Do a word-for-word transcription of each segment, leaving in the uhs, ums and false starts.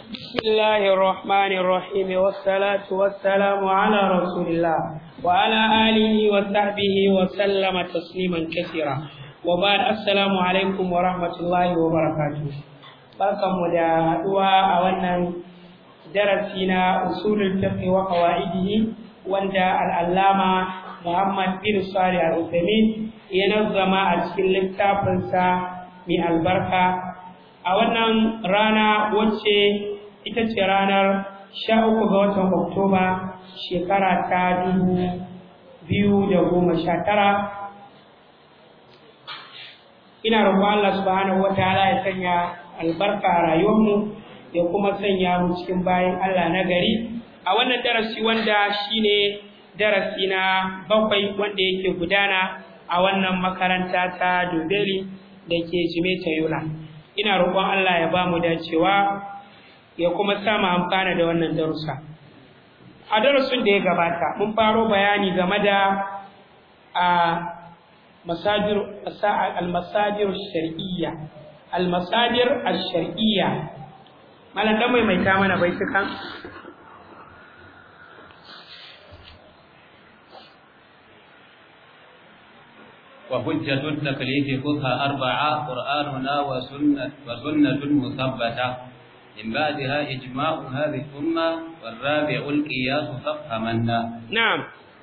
بسم الله الرحمن الرحيم والصلاة والسلام على رسول الله وعلى آله وصحبه وسلم تسليما كثيرا وبعد السلام عليكم ورحمة الله وبركاته. barkanmu da haduwa a wannan darasi na usulul fiqh wa qawaidihi wanda al-allama Muhammad bin Salih al-Uthaymeen ya nazama a cikin littafinsa mai albarka a wannan rana wacce ita ce ranar sha uku ga watan Oktoba shekara ta dubu biyu da goma sha tara. Ina roƙon Allah subhanahu wataala ya sanya albarka a rayuwarmu ya kuma sanya mu cikin bayan Allah na gari a wannan darasi wanda shine darasi na bakwai wanda yake gudana a wannan makaranta ta Dubeli da ke Jimeta Yola. Ina roƙon Allah ya ba mu dacewa ya kuma sa mu amfana da wannan darussa. A darasin da ya gabata mun faro bayani game da a masadir al-masadir shar'iyya al-masadir ash-shar'iyya malan dan mai maita mana baitukan wa hujjatut taklifi khudha arba'a qur'anuna wa sunnah wa sunnatun muthabbata min ba'daha ijma'u hadhihi al-umma wal rabi'u al-qiyas fafhamanna. Na'am.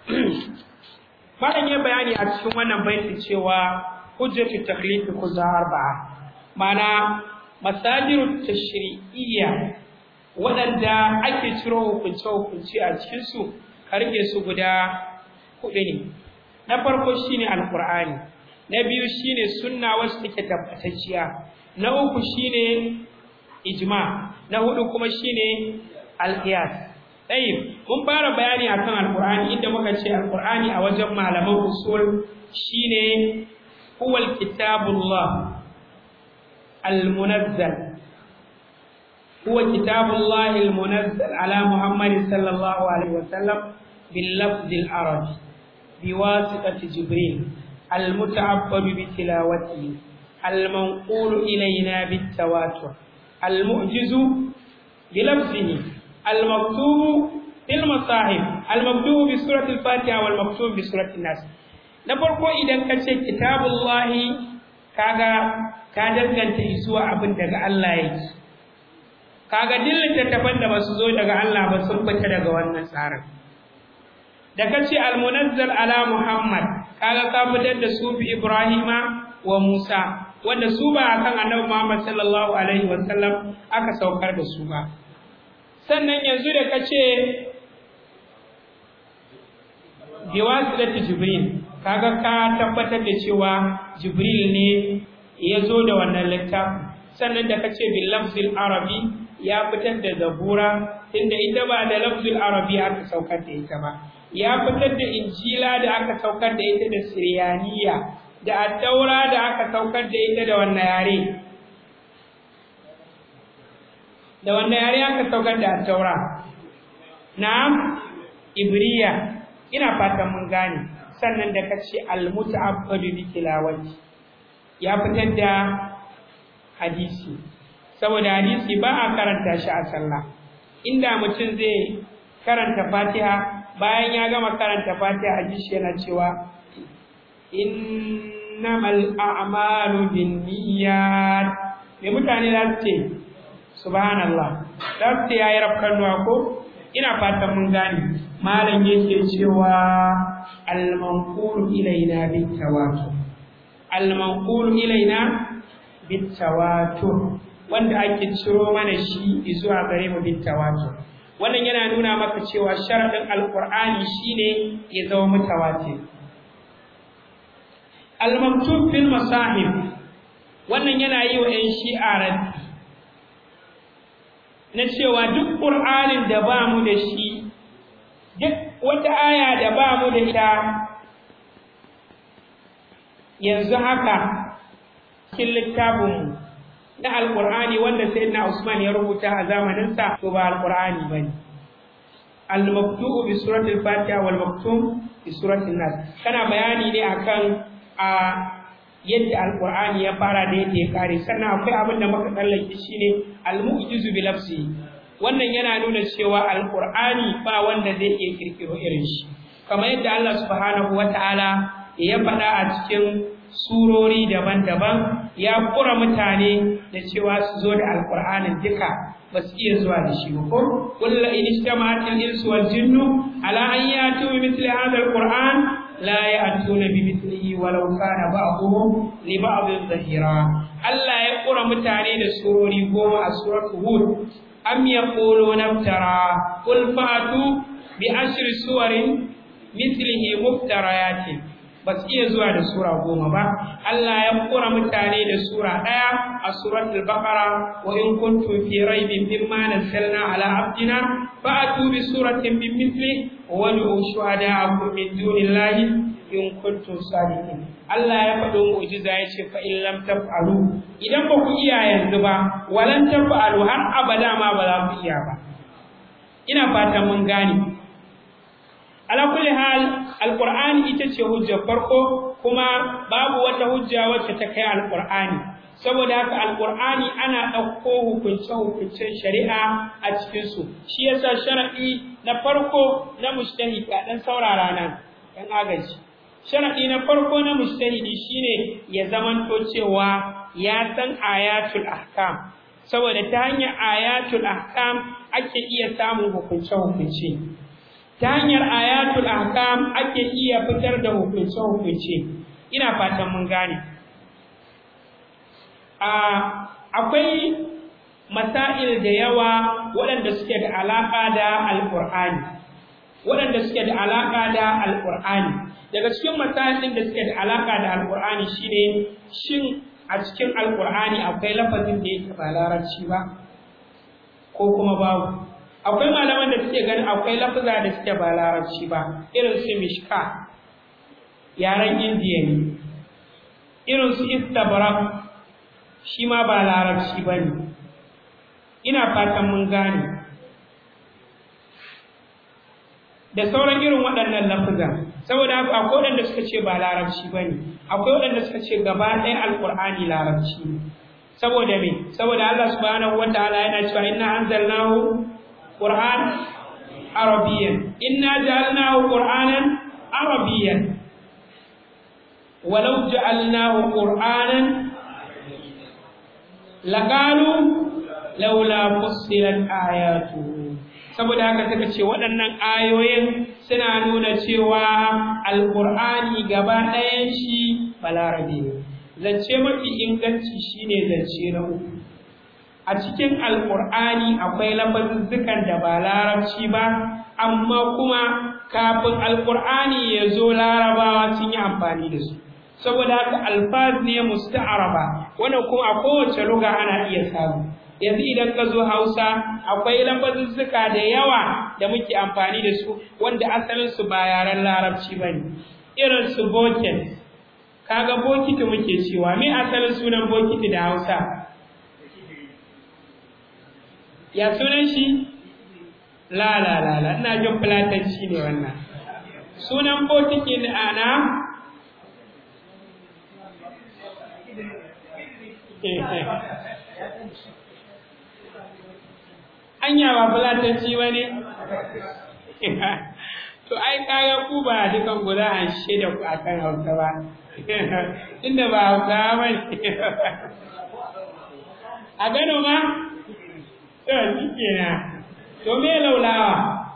Malam ya bayani a cikin wannan baiti cewa hujjatut taklifi khudha arba'a mana masajirut tashri'iyya wadanda ake ciro hukunce hukunci a cikin su karke su guda hudu ne. Na farko shine alqur'ani, na biyu shine sunna wacce take tabbatacciya, na uku shine ijma, na hudu kuma shine alqiyas. Tayyib, mun fara bayani akan alqur'ani inda muka ce alqur'ani a wajen malaman usul shine huwal kitabullah المنزل هو كتاب الله المنزل على محمد صلى الله عليه وسلم باللفظ العربي بواسطة جبريل المتعبد بتلاوته المنقول إلينا بالتواتر المعجز بلفظه المكتوب في المصاحف المكتوب بسورة الفاتحة والمكتوب بسورة الناس. نبرقو إذا كتب كتاب الله كاغا ka danganta zuwa abin daga Allah yake, kaga dillin taban da basu zo daga Allah ba sun fita daga wannan tsarin. Da kace al-munazzal ala Muhammad kaga ka fitar da su bi Ibrahima wa Musa wanda su ba akan Annabi Muhammad sallallahu alaihi wasallam aka saukar da su ba. Sannan yanzu da kace biwasitati Jibril kaga ka tabbatar da cewa Jibril ne ya zo da wannan littafin. Sannan da kace bil lafzil arabi ya fitar da zabura tunda ita ba da lafzil arabi aka saukar da ita ba, ya fitar da injila da aka saukar da ita da siryaniya, da at-taura da aka saukar da ita da wannan yare da wannan yare aka saukar da at-taura na'am ibriya. Ina fatan mun gane. Sannan da kace al-muta'abbadu bi tilawati ya fitar da hadisi, saboda hadisi ba a karanta shi a sallah. Inda mutum zai karanta Fatiha bayan ya gama karanta Fatiha hadisi yana cewa innamal a'malu binniyat, me mutane za su ce subhanallah, za su ce yayi rafkanuwa ko? Ina fatan mun gane. Malam yake cewa al-manqulu ilaina bit tawatur, al-manqul ilaina bitawatur wanda ake ciro mana shi zuwa gare mu bitawatur. Wannan yana nuna maka cewa sharadin alqur'ani shine ya zama mutawatir. Al-maktub fil masahib wannan yana yi wa ɗan shi'a raddi na cewa duk qur'anin da ba mu da shi, duk wata aya da ba mu da ita yanzu haka cikin littafin na alqur'ani wanda sayyidina Usman ya rubuta a zamanin sa, to ba alqur'ani bane. Al-maktubu bi suratul Fatiha wal maktub bi suratul Nas kana bayani ne akan a yadda alqur'ani ya fara da yadda ya kare. Sannan akwai abin da muka tsallake shine al-mu'jizu bi lafzi. Wannan yana nuna cewa alqur'ani ba wanda zai iya kirkiro irin shi, kamar yadda Allah subhanahu wataala ya faɗa a cikin surori daban-daban, ya kura mutane da cewa su zo da alqur'anin duka ba su iya zuwa da shi ba. ko qul la in ijtama'at al-insu wal jinnu ala an yatu bi mithli hadha al-qur'an la ya'tuna bi mithlihi walau kana ba'dhum li ba'dhin zahira. Allah ya kura mutane da surori goma a suratul hud. am yaquluna iftara qul fa'tu bi ashri suwarin mithlihi muftariyatin. ba su iya zuwa da sura goma ba. Allah ya kura mutane da sura ɗaya a suratul baqara, wa in kuntum fi raibin mimma nazzalna ala abdina fa'tu bi suratin min mithli wa ad'u shuhada'akum min dunillahi in kuntum sadiqin. Allah ya faɗo mu'jiza ya ce fa in lam taf'alu, idan ba ku iya yanzu ba, walan taf'alu har abada ma ba za ku iya ba. Ina fatan mun gane. Ala kulli hal, alqur'ani ita ce hujjar farko, kuma babu wata hujja wacce ta kai alqur'ani. Saboda haka alqur'ani ana ɗauko hukunce hukuncen shari'a a cikin su. Shi yasa sharadi na farko na mujtahid ka dan saurara nan dan agaji. Sharadi na farko na mujtahidi shine ya zamanto cewa ya san ayatul ahkam. Saboda ta hanyar ayatul ahkam ake iya samun hukunce hukunce. Ta hanyar ayatul ahkam ake iya fitar da hukunce-hukunce. Ina fatan mun gane. Akwai masail da yawa waɗanda suke da alaƙa da alƙur'ani. Waɗanda suke da alaƙa da alƙur'ani. Daga cikin masail ɗin da suke da alaƙa da alƙur'ani shine shin a cikin alƙur'ani akwai lafazin da yake ba larabci ba ko kuma babu. Akwai malaman da suke ganin akwai lafuza da suke ba larabci ba, irin su mishka yaren indiya ne, irin su istabrak shi ma ba larabci ba ne. Ina fatan mun gane. Da sauran irin waɗannan lafuza, saboda haka akwai waɗanda suka ce ba larabci ba ne, akwai waɗanda suka ce gaba ɗaya alƙur'ani larabci ne. Saboda me? Saboda Allah subhanahu wa ta'ala yana cewa inna anzalnahu قرآن عربيا إنا جعلناه قرآنا عربيا ولو جعلناه قرآنا لقالوا لولا فصلت آياته. saboda haka suka ce waɗannan ayoyin suna nuna cewa alƙur'ani gaba ɗayan shi balarabe ne. Zance mafi inganci shine zance na uku. A cikin alƙur'ani akwai lafazuzzukan da ba larabci ba, amma kuma kafin alƙur'ani ya zo larabawa sun yi amfani da su. Saboda haka alfaz ne musta'araba, wannan kuma a kowace lugha ana iya samu. Yanzu idan ka zo Hausa akwai lafazuzzuka da yawa da muke amfani da su wanda asalin su ba yaren larabci bane. Irin su bucket, kaga bokiti muke cewa, me asalin sunan bokiti da Hausa? Ya sunan shi? La la la la, ina jin fulatanci ne wannan. Sunan bokitin ana anya ba fulatanci ba ne? To ai kaga ku ba dukan guda an shaida ku akan Hausa ba. Inda ba Hausa ba ne. A gano ma? To shi kenan. To me laulawa?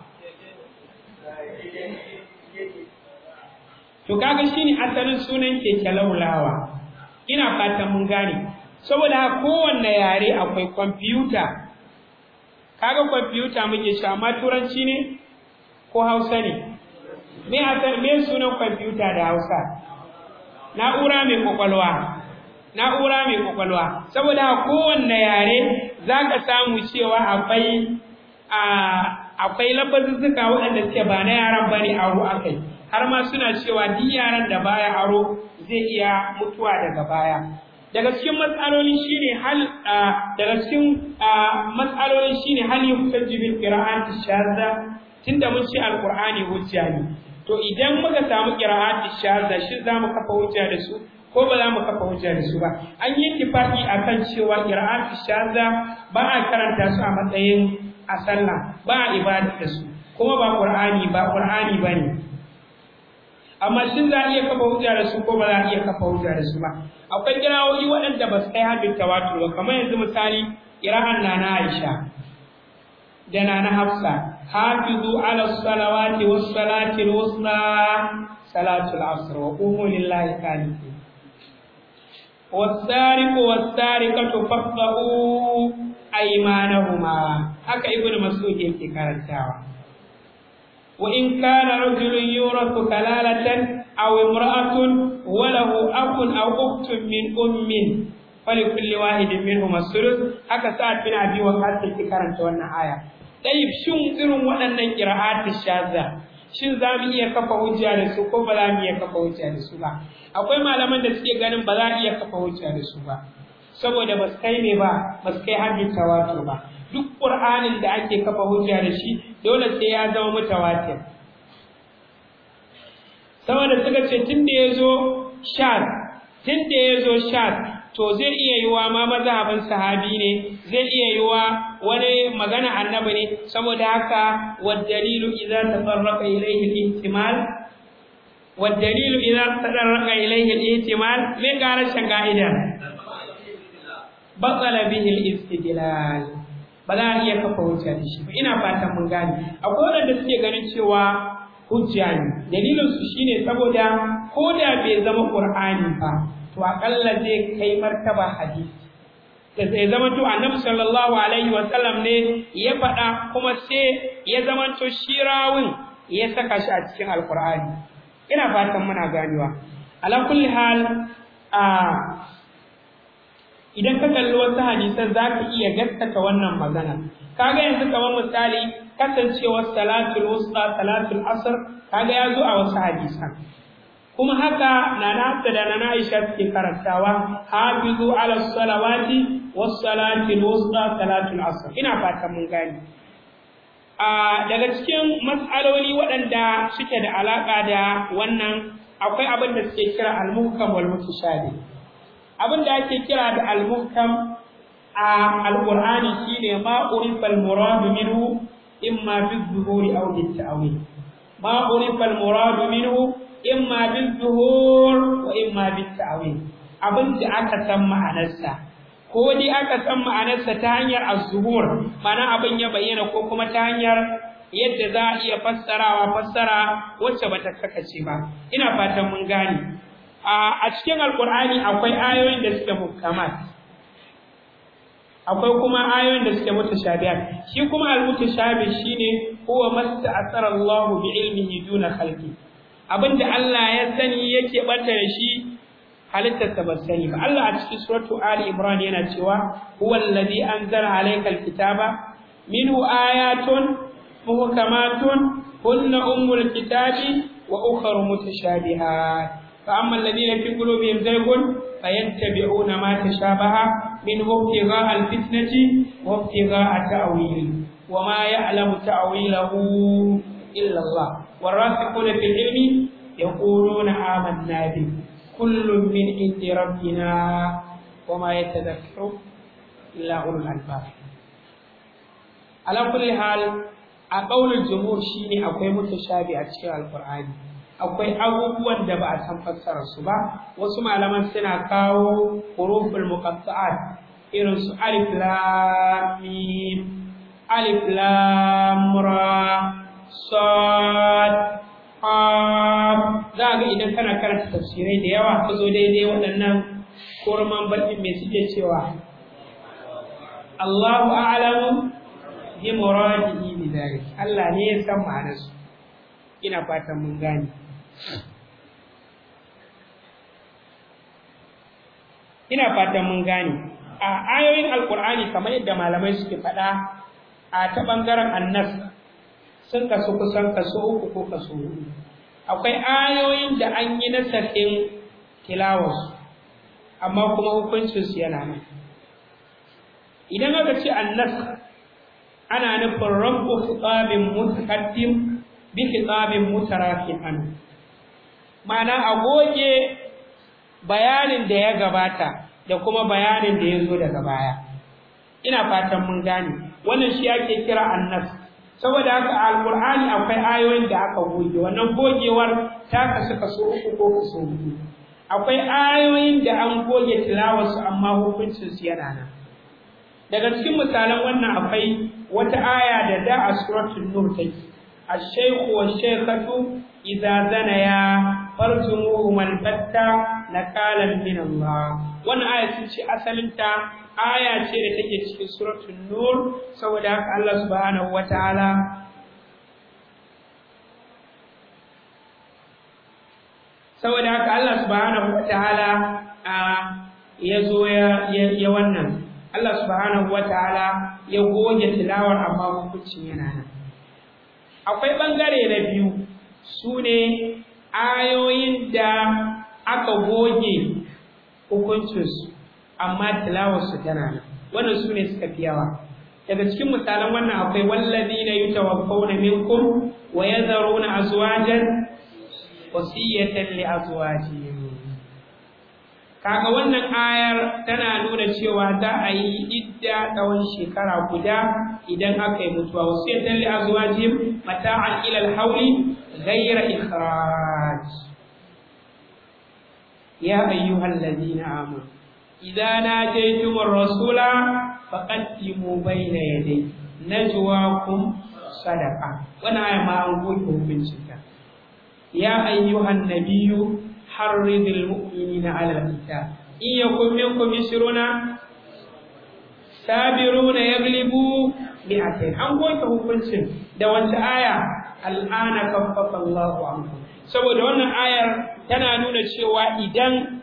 To kaga shine asalin sunan keke laulawa. Ina fatan mun gane. Saboda kowanne yare akwai kwamfuta. Kaga kwamfuta muke shi amma turanci ne ko Hausa ne? Me asal me sunan kwamfuta da Hausa? Na'ura mai kwakwalwa. Na'ura mai kwakwalwa. Saboda kowanne yare zaka samu cewa akwai a akwai lafazuzzuka waɗanda suke ba na yaran bane aro akai. Har ma suna cewa duk yaran da baya aro zai iya mutuwa daga baya. Daga cikin matsalolin shine hal daga cikin matsalolin shine hal yuhtaju bil qira'ati shadda, tunda mun ce alqur'ani hujja ne. To idan muka samu qira'ati shadda shi zamu kafa hujja da su ko ba za mu kafa hujja da su ba. An yi ittifaqi akan cewa qira'atu shadda ba a karanta su a matsayin a sallah, ba a ibada da su, kuma ba qur'ani ba qur'ani bane. Amma shin za a iya kafa hujja da su ko ba za a iya kafa hujja da su ba? Akwai qira'o'i waɗanda ba su kai haddin tawatur ba, kamar yanzu misali qira'an nana Aisha da nana Hafsa, hafizu ala salawati was salati al-wusta salatul asr wa qumu lillahi qanitin was-sariqu was-sariqatu faqta'u aymanahuma. Haka ibnu Mas'ud yake karantawa. wa in kana rajulun yurathu kalalatan aw imra'atun wa lahu akhun aw ukhtun min ummin falikulli wahidin minhum as-sulus. Haka Sa'ad bin Abi Waqqas yake karanta wannan aya. Tayyib, shin irin waɗannan qira'atu shadda shin za mu iya kafa hujja da su ko ba za mu iya kafa hujja da su ba? Akwai malaman da suke ganin ba za a iya kafa hujja da su ba, saboda ba su kai ne ba, ba su kai haddin tawatur ba. Duk Qur'anin da ake kafa hujja da shi dole sai ya zama mutawatir. Saboda suka ce tunda yazo shad, tunda yazo shad, to zai iya yiwa ma mazhabin sahabi ne, zai iya yiwa wani magana annabi ne. Saboda haka wad dalilu idza tafarraqa ilayhi al-ihtimal wad dalilu idza tafarraqa ilayhi al-ihtimal me garashin ga'ida batala bihi al-istidlal. Ba za a iya kafa hujja da shi ba. Ina fatan mun gane. Akwai wanda suke ganin cewa hujja ne, dalilin su shine saboda ko da bai zama Qur'ani ba, to akalla zai kai martaba hadisi. Da zai zama to Annabi sallallahu alaihi wa sallam ne ya faɗa, kuma sai ya zama to shirawin ya saka shi a cikin Al-Qur'ani. Ina fatan muna ganewa. Ala kulli hal, a idan ka kalli wasu hadisan za ka iya gaskata wannan magana. Kaga yanzu kamar misali kasancewar salatul wusta, salatul asr, kaga ya zo a wasu hadisan. Kuma haka nana Hafsa da nana Aisha suke karantawa, hafizu ala salawati was salatul wusta salatul asr. Ina fatan mun gane. A daga cikin mas'aloli waɗanda suke da alaka da wannan, akwai abin da suke kira al-muhkam wal mutashabih. Abin da ake kira da al-muhkam a al-Qur'ani shine ma urifa al-murad minhu imma bi-dhuhuri aw bi-ta'wil. Ma urifa al-murad minhu imma bi-dhuhur wa imma bi-ta'wil. Abin da aka san ma'anarsa, ko dai aka san ma'anarsa ta hanyar az-zuhur, mana abin ya bayyana, ko kuma ta hanyar yadda za a iya fassarawa fassara wacce bata kakace ba. Ina fatan mun gane. A cikin Alƙur'ani akwai ayoyin da suke muhkamat, akwai kuma ayoyin da suke mutashabihat. Shi kuma al-mutashabih shine huwa masta'athara Allah bi ilmihi duna khalqi. Abinda Allah ya sani yake bata da shi, halittarsa ba sani ba. Allah a cikin suratu Ali Imran yana cewa huwa alladhi anzala alayka al-kitaba minhu ayatun muhkamatun hunna ummul kitabi wa ukhra mutashabihat. فأما الذين في قلوبهم زيغ فيتبعون ما تشابه منه ابتغاء الفتنة وابتغاء تأويله وما يعلم تأويله إلا الله والراسخون في العلم يقولون آمنا به كل من عند ربنا وما يتذكر إلا أولو الألباب. على كل حال أقول الجمهور شيني أقوى متشابه أشياء القرآن. Akwai abubuwan da ba a san fassarar su ba. Wasu malaman suna kawo huruful muqatta'at irin su alif lam mim, alif lam ra, sad, qaf. Za ga idan kana karanta tafsirai da yawa ka zo daidai waɗannan kurman bakin me suke cewa Allahu a'lamu bi muradihi bi dhalik. Allah ne ya san ma'anar su. Ina fatan mun gane. Ina fatan mun gane. A ayoyin Alƙur'ani kamar yadda malamai suke faɗa, a ta ɓangaren annas sun kasu kusan kaso uku ko kaso huɗu. Akwai ayoyin da an yi nasakin tilawarsu, amma kuma hukuncinsu yana nan. Idan aka ce annas, ana nufin rabbu khitabin mutaqaddim bi khitabin mutarakin an. Ma'ana a goge bayanin da ya gabata da kuma bayanin da ya zo daga baya. Ina fatan mun gane wannan shi ake kira annas. Saboda haka alqur'ani akwai ayoyin da aka goge, wannan gogewar ta kasu kaso uku ko kaso huɗu. Akwai ayoyin da an goge tilawarsu amma hukuncin su yana nan. Daga cikin misalan wannan akwai wata aya da da a suratul nur take, ash-shaykhu wash-shaykhatu idza zanaya farjumuhum al-batta nakalan min Allah. Wannan aya sun ce asalin ta aya ce da take cikin suratul nur, saboda haka Allah subhanahu wataala saboda haka Allah subhanahu wataala ya zo ya ya wannan Allah subhanahu wataala ya goge tilawar amma hukuncin yana nan. Akwai bangare na biyu, sune ayoyin da aka goge hukuncinsu amma tilawarsu tana nan. Wannan sune suka fi yawa. Daga cikin misalan wannan akwai wallazina yutawaffawna minkum wa yadharuna azwajan wasiyatan li azwajihim. Kaga wannan ayar tana nuna cewa za a yi idda tsawon shekara guda idan aka yi mutuwa. Wasiyatan li azwajihim mata'an ila al-hawli ghayra ikhraj. Ya ayyuhallazina amanu idza najaytum ar-rasula faqaddimu bayna yaday najwaakum sadaqa. Wannan aya ma an goyi hukuncin ta. Ya ayyuhan nabiyyu harridil mu'minina 'ala al-qital in yakum minkum ishruna sabiruna yaglibu mi'atayn. An goyi hukuncin da wata aya al'ana kaffafa Allahu ankum. Saboda wannan ayar tana nuna cewa idan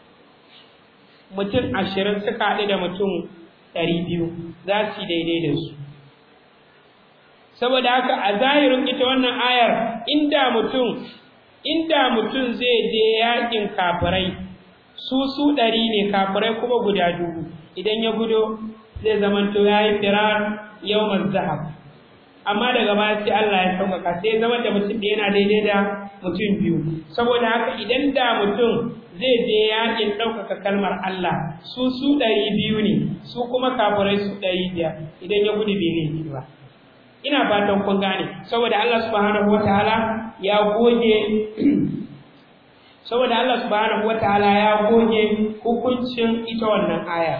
mutum ashirin suka haɗu da mutum ɗari biyu za su yi daidai da su. Saboda haka a zahirin ita wannan ayar inda mutum inda mutum zai je yakin kafirai su su ɗari ne, kafirai kuma guda dubu, idan ya gudo zai zamanto ya yi firar yawmaz zahab. Amma daga baya sai Allah ya sauƙaƙa sai zama da mutum da yana daidai da mutum biyu. Saboda haka idan da mutum zai je yakin ɗaukaka kalmar Allah su su ɗari biyu ne, su kuma kafirai su ɗari biyar, idan ya gudu bai laifi ba. Ina fatan kun gane, saboda Allah subhanahu wataala ya goge saboda Allah subhanahu wataala ya goge hukuncin ita wannan aya.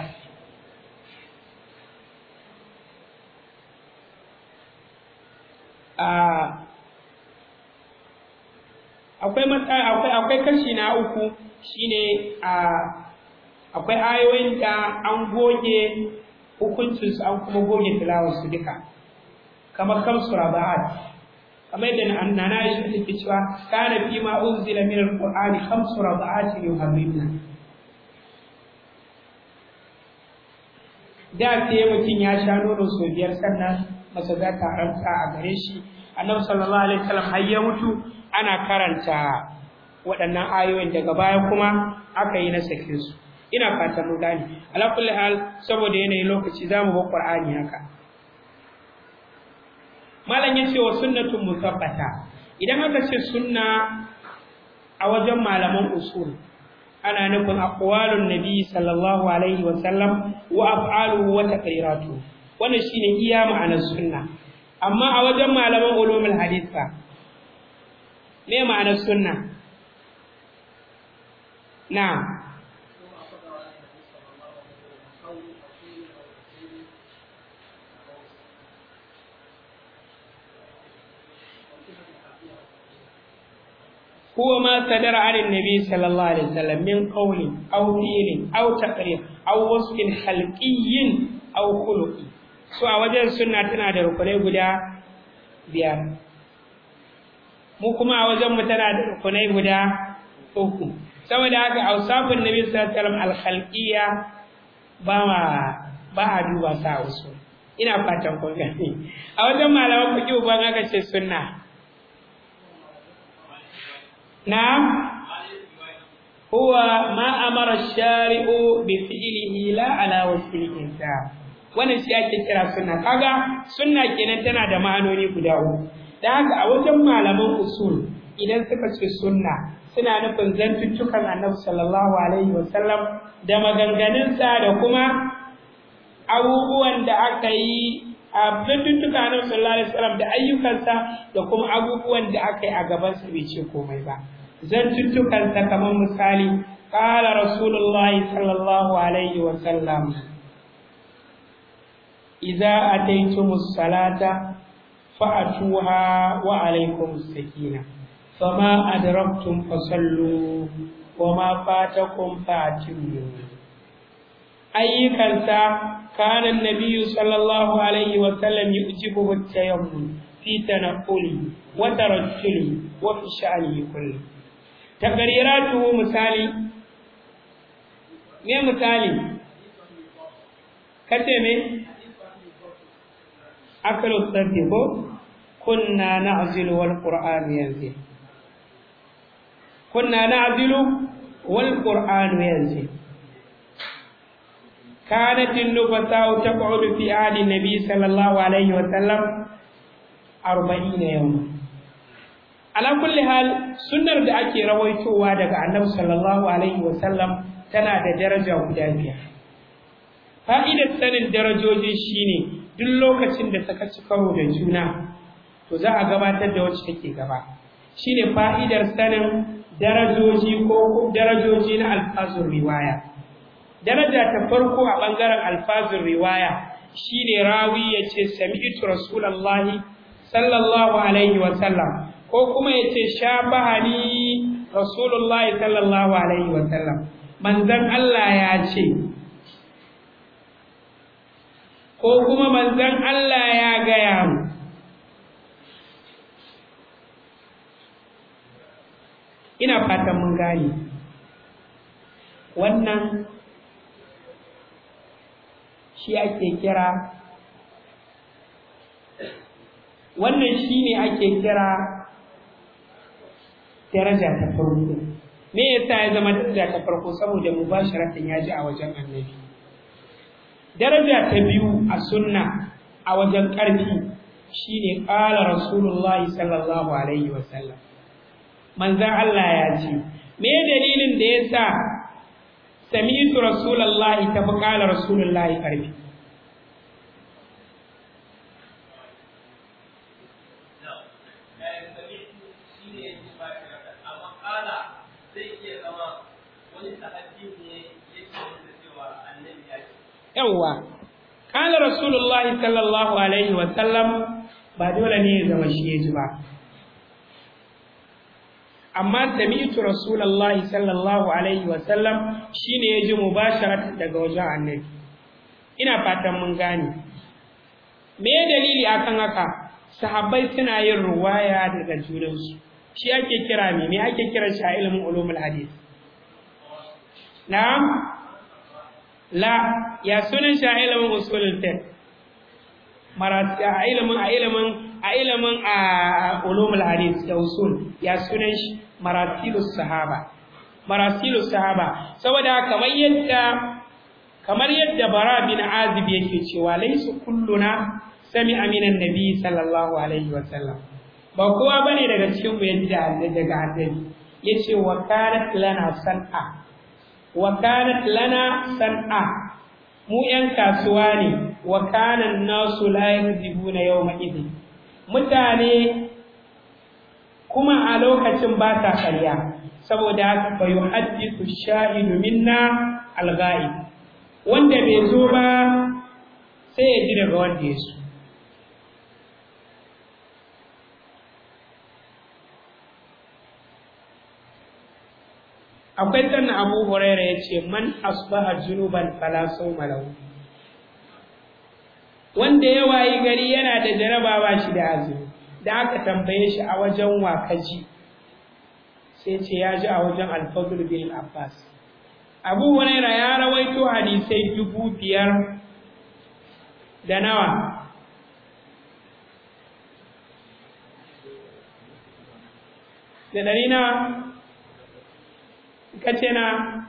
akwai akwai akwai kashi na uku shine akwai ayoyin da an goge hukuncin su an kuma goge tilawar su duka, kamar kamsu rabaat, kamar yadda nana Aisha take cewa kana fi ma unzila min alqur'ani khamsu rabaat yuharrimna. Da sai mutum ya sha nono sau biyar sannan masa za ta haramta a gare shi. Annabi sallallahu alaihi wasallam har ya mutu ana karanta waɗannan ayoyin, daga baya kuma aka yi na sake su. Ina fatan mun gane. Ala kulli hal, saboda yanayin lokaci zamu bar Qur'ani haka. Malam yace wa sunnatun musabbata. Idan aka ce sunna a wajen malaman usul ana nufin aqwalun nabi sallallahu alaihi wasallam wa af'aluhu wa taqriratuhu. Wannan shine iya ma'anar sunna. Amma a wajen malaman ulumul hadith fa me ma'anar sunna? Na هو ما صدر عن النبي صلى الله عليه وسلم من قول أو فعل أو تقرير أو وصف خلقي أو خلقي. so a wajen sunna tana da rukunai guda biyar, mu kuma a wajen mu tana da rukunai guda uku. Saboda haka ausafin nabi sallallahu alaihi wasallam al-khalqiyya ba ma ba a duba sa usul. Ina fatan kun gane. A wajen malaman fiqh ban aka ce sunna na'am huwa ma amara ash-shari'u bi fi'lihi la ala wasfi al-insan. Wannan shi ake kira sunna. Kaga sunna kenan tana da ma'anoni guda uku. Da haka a wajen malaman usul idan suka ce sunna suna nufin zantuttukan Annabi sallallahu alaihi wasallam da maganganunsa da kuma abubuwan da aka yi a zantuttukan Annabi sallallahu alaihi wasallam da ayyukansa da kuma abubuwan da aka yi a gabansa bai ce komai ba. Zantuttukansa kamar misali qala rasulullahi sallallahu alaihi wasallam idza ataytumus salata fa'atuha wa alaykumus sakinah fama adraktum fasallu wama fatakum fa'timu. ayyukansa kana annabiyyu sallallahu alaihi wa sallam yujibuhu at-tayammum fi tanaquli wa tarajjuli wa fi sha'nihi kulli. taqriratuhu misali ne misali kace me akalu sabbihu kunna na'zilu wal qur'an yanzil kunna na'zilu wal qur'an yanzil كانت النفساء تقعد في عهد النبي صلى الله عليه وسلم أربعين يوما. على كل حال سنة da ake rawaitowa daga Annabi sallallahu alaihi wasallam tana da daraja guda biyar. Fa'idar sanin darajoji shine duk lokacin da suka ci karo da juna to za a gabatar da wacce take gaba. Shine fa'idar sanin darajoji ko darajoji na alfazur riwaya. daraja ta farko a bangaren alfazin riwaya shine rawi yace sami'tu rasulullahi sallallahu alaihi wa sallam ko kuma yace shabahani rasulullahi sallallahu alaihi wa sallam manzon Allah ya ce ko kuma manzon Allah ya gaya mu. Ina fatan mun gane wannan shi ake kira wannan shine ake kira daraja ta farko. Me yasa ya zama daraja ta farko? Saboda mubasharatan ya ji a wajen Annabi. Daraja ta biyu a sunna a wajen ƙarfi shine qala Rasulullah sallallahu alaihi wasallam. Manzon Allah ya ce, me dalilin da yasa sami'tu rasulullahi ta qala rasulullahi karfi? Yawwa qala rasulullahi sallallahu alaihi wa sallam ba dole ne ya zama shi ya ji ba, amma sami'tu rasulullahi sallallahu alaihi wa sallam shine yaji mubasharatan daga wajen Annabi. Ina fatan mun gane me dalili akan haka. Sahabbai suna yin ruwaya daga junansu, shi ake kira me me ake kira shi a ilimin ulumul hadith? Na'am, la ya sunan shi a ilimin usulul fiqh, marati a ilimin a ilimin a ilimin a ulumul hadith da usul ya sunan shi marasilus sahaba. Marasilus sahaba saboda kamar yadda kamar yadda Bara bin Azib yake cewa laysa kulluna sami'a minan nabi sallallahu alaihi wasallam, ba kowa bane daga cikin mu yaji da daga Annabi. Yace wa kanat lana san'a wa kanat lana san'a, mu yan kasuwa ne. Wa kana an-nasu la yakzibuna yawma idin, mutane kuma a lokacin ba ta ƙarya. Saboda haka fa yuhaddithu shahidu minna al-ghaib, wanda bai zo ba sai ya ji daga wanda ya so. Akwai sannan Abu Huraira yace man asbaha junuban fala sawma lahu, wanda ya wayi gari yana da jaraba ba shi da azumi. Da aka tambaye shi a wajen wakaji sai ce ya ji a wajen Al-Fadl bin Abbas. Abu Huraira ya rawaito hadisai dubu biyar da nawa da ɗari nawa kace na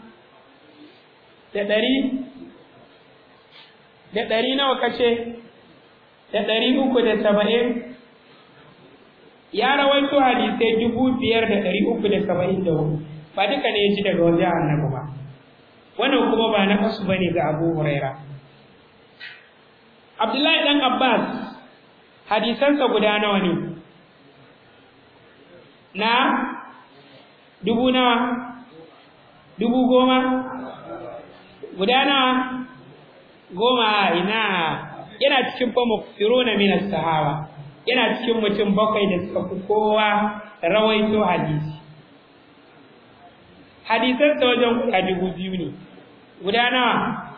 da ɗari da ɗari nawa kace da ɗari uku da saba'in ya rawaito hadisai dubu biyar da ɗari uku da saba'in da hudu ba duka ne ya ji daga wajen annabi ba wannan kuma ba na kasu bane ga Abu Huraira. Abdullahi dan Abbas hadisansa guda nawa ne? Na dubu nawa? Dubu goma? Guda nawa? Goma ina yana cikin fa mukfiruna min as-sahaba. Yana cikin mutum bakwai da suka fi kowa rawaito hadisi. Hadisansa wajen guda dubu biyu ne. Guda nawa?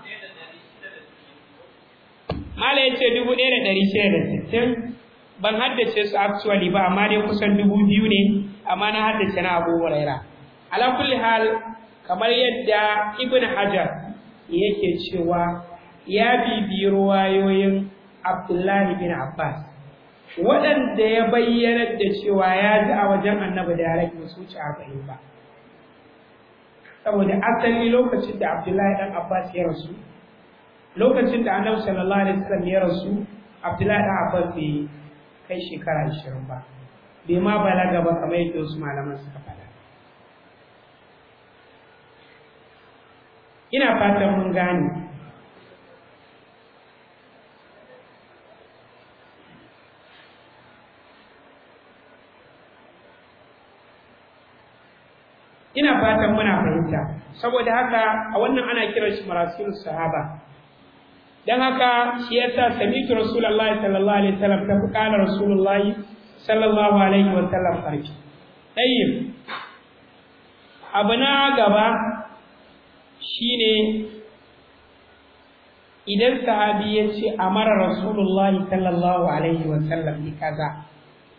Mala ya ce dubu ɗaya da ɗari shida da sittin, ban haddace su actually ba, amma dai kusan dubu biyu ne, amma na haddace na Abu Huraira. Ala kulli hal, kamar yadda Ibn Hajar yake cewa ya bibiyi ruwayoyin Abdullahi bin Abbas, waɗanda ya bayyana da cewa ya ji a wajen annabi da ya rage su ci arba'in ba. Saboda asali lokacin da Abdullahi ɗan Abbas ya rasu, lokacin da annabi sallallahu alaihi wasallam ya rasu, Abdullahi ɗan Abbas bai kai shekara ashirin ba, bai ma balaga ba kamar yadda wasu malaman suka faɗa. Ina fatan mun gane. Ina fatan muna fahimta. Saboda haka a wannan ana kiran shi marasilus sahaba. Dan haka shi yasa sami'tu Rasulullahi sallallahu alaihi wasallam ta kana Rasulullahi sallallahu alaihi wasallam farki. Tayyib. Abuna gaba shine idan sahabi ya ce amara Rasulullahi sallallahu alaihi wasallam bi kaza,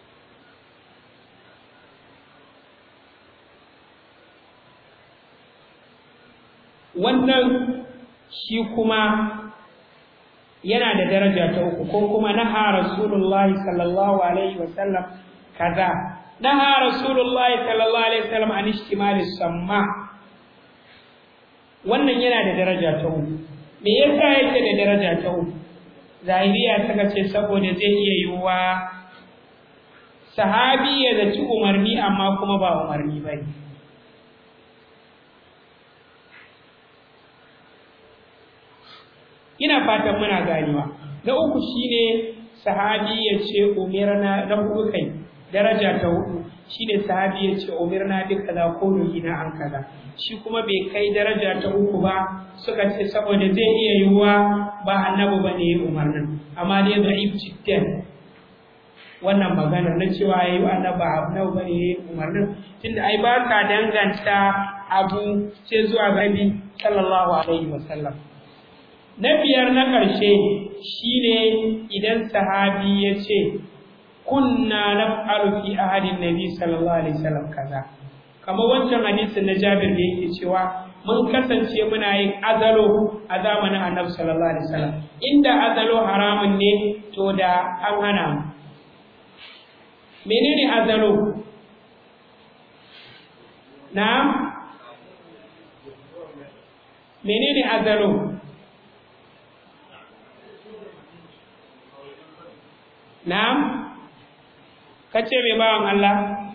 wannan shi kuma yana da daraja ta uku, ko kuma naha Rasulullahi sallallahu alaihi wasallam kaza, naha Rasulullahi sallallahu alaihi wasallam an ishtimali samma, wannan yana da daraja ta uku. Me yasa yake da daraja ta uku? Zahiriya suka ce saboda zai iya yiwuwa sahabi ya zaci umarni amma kuma ba umarni bane. Ina fatan muna ganewa. Na uku shine sahabi ya ce umirna, na hudu kai daraja ta hudu shine sahabi ya ce umirna bi kaza ko nuhina an kaza, shi kuma bai kai daraja ta uku ba, suka ce saboda zai iya yiwuwa ba annabi bane ya umarnin, amma dai da'if jiddan wannan maganar na cewa yayi annabi annabi bane ya umarnin, tunda ai ba ka danganta abu sai zuwa gabi sallallahu alaihi wasallam. Na biyar na ƙarshe shine idan sahabi ya ce kunna naf'alu fi ahadin nabi sallallahu alaihi wasallam kaza, kamar wancan hadisin na Jabir da yake cewa mun kasance muna yin azalo a zamanin annabi sallallahu alaihi wasallam, inda azalo haramun ne to da an hana mu. Menene azalo? Na'am, menene azalo? Na'am, kace mai bawan Allah?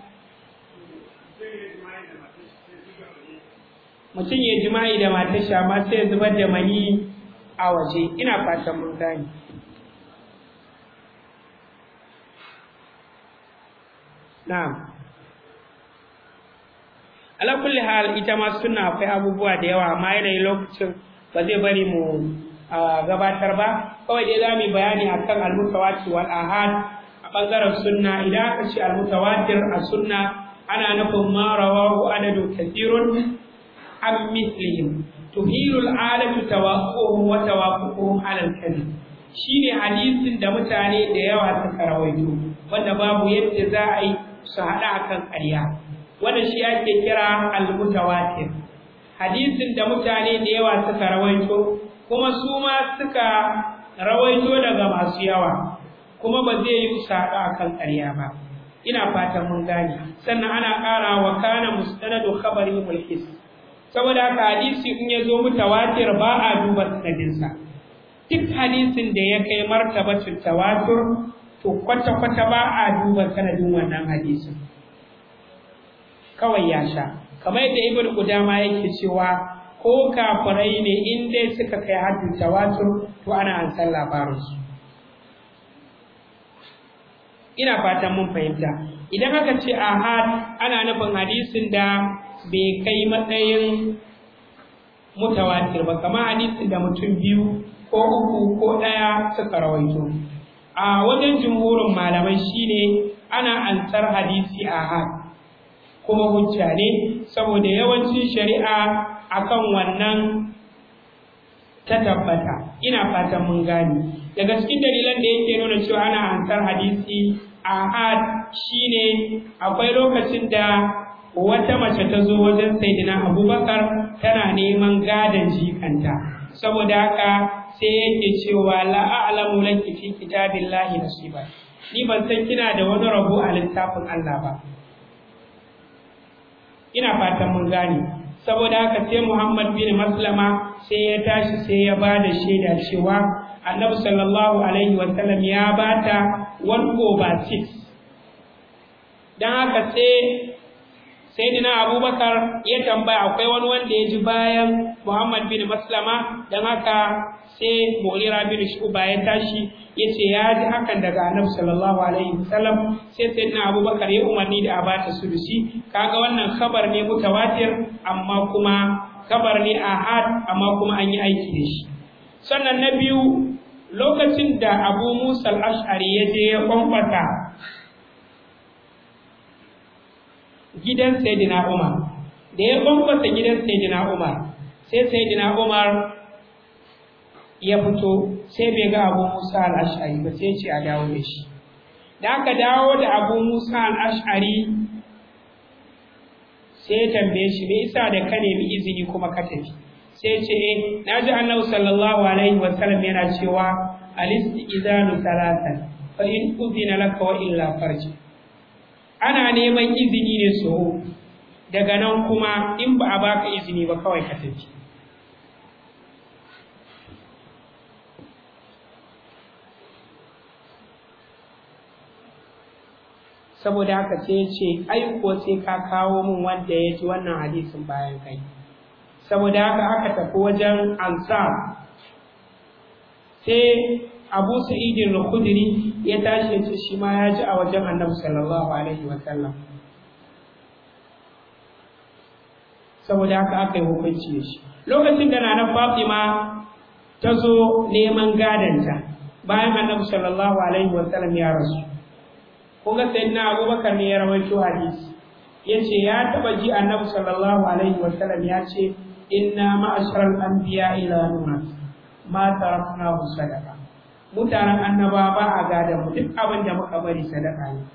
Mutum ya jima'i da matar shi amma sai ya zubar da mani a waje. Ina fatan mun gane. Na'am. Ala kulli hal ita ma sunna akwai abubuwa da yawa, amma yanayin lokacin ba zai bari mu gabatar ba. Kawai dai zamu bayani akan al-mutawatir wal ahad a bangaren sunna. Idan aka ce al-mutawatir a sunna ana nufin ma rawahu adadu kathirun am mithlihim tuhilu al-adatu tawaqquhum wa tawaqquhum ala al-kadhib, shine hadisin da mutane da yawa suka rawaito wanda babu yadda za a yi su hada akan ƙarya. Wannan shi ake kira al-mutawatir, hadisin da mutane da yawa suka rawaito kuma su ma suka rawaito daga masu yawa, kuma ba zai yi saka akan ƙarya ba. Ina fatan mun gane. Sannan ana ƙara wa kana mustanadu khabari mulhis, saboda haka hadisi in ya zo mutawatir ba a duba sanadinsa. Duk hadisin da ya kai martabatul tawatur to kwata-kwata ba a duba sanadin wannan hadisin, kawai ya sha. Kamar yadda Ibn Qudama yake cewa ko kafirai ne in dai suka kai haddin tawatur to ana an san labarinsu. Ina fatan mun fahimta. Idan aka ce ahad ana nufin hadisin da bai kai matsayin mutawatir ba, kamar hadisin da mutum biyu ko uku ko ɗaya suka rawaito. A wajen jumhurin malamai shine ana ansar hadisi ahad, kuma hujja ne saboda yawancin shari'a akan wannan ta tabbata. Ina fatan mun gane. Daga cikin dalilan da yake nuna cewa ana ansar hadisi ahad shine akwai lokacin da wata mace ta zo wajen Sayyidina Abubakar tana neman gadon jikanta, saboda haka sai yake cewa la a'lamu laki fi kitabillahi nasiba, ni ban san kina da wani rabo a littafin Allah ba. Ina fatan mun gane. Saboda haka sai Muhammad bin Maslama sai ya tashi sai ya bada shaida cewa Annabi sallallahu alaihi wa sallam ya bata one over six. Dan haka sai Sayyidina Abubakar ya tambaya akwai wani wanda ya ji bayan Muhammad bin Maslama, dan haka sai Mughira bin Shu'ba ya tashi yace ya ji hakan daga Annabi sallallahu alaihi wasallam, sai Sayyidina Abubakar ya umarni da a bata sulusi. Kaga wannan khabar ne mutawatir amma kuma khabar ne ahad amma kuma an yi aiki da shi. Sannan na biyu, lokacin da Abu Musa al-Ash'ari ya je ya kwankwata gidan Sayyidina Umar, da ya bambata gidan Sayyidina Umar, sai Sayyidina Umar ya fito sai bai ga Abu Musa al-Ash'ari ba, sai ce a dawo da shi. Da aka dawo da Abu Musa al-Ash'ari sai ya tambaye shi me yasa da ka nemi izini kuma ka tafi? Sai ce eh naji Annabi sallallahu alaihi wasallam yana cewa al-istizanu salatan fa in udina laka wa illa farji. Ana neman izini ne so, daga nan kuma in ba a baka izini ba kawai ka tafi. Saboda haka sai ya ce ai ko sai ka kawo min wanda ya ji wannan hadisin bayan kai. Saboda haka aka tafi wajen Ansar, sai Abu Sa'id al-Khudri ya tashi ce shi ma ya ji a wajen Annabi sallallahu alaihi wa sallam. Saboda haka aka yi hukunci da shi. Lokacin da Nana Fatima ta zo neman gadanta bayan Annabi sallallahu alaihi wa sallam ya rasu, kun ga Sayyidina Abubakar ne ya rawaito hadisi, yace ya taba ji Annabi sallallahu alaihi wa sallam ya ce inna ma'asharal anbiya ila nunas ma taraknahu sadaqa. Mutanen annaba ba a gada mu, duk abin da muka bari sadaka ne.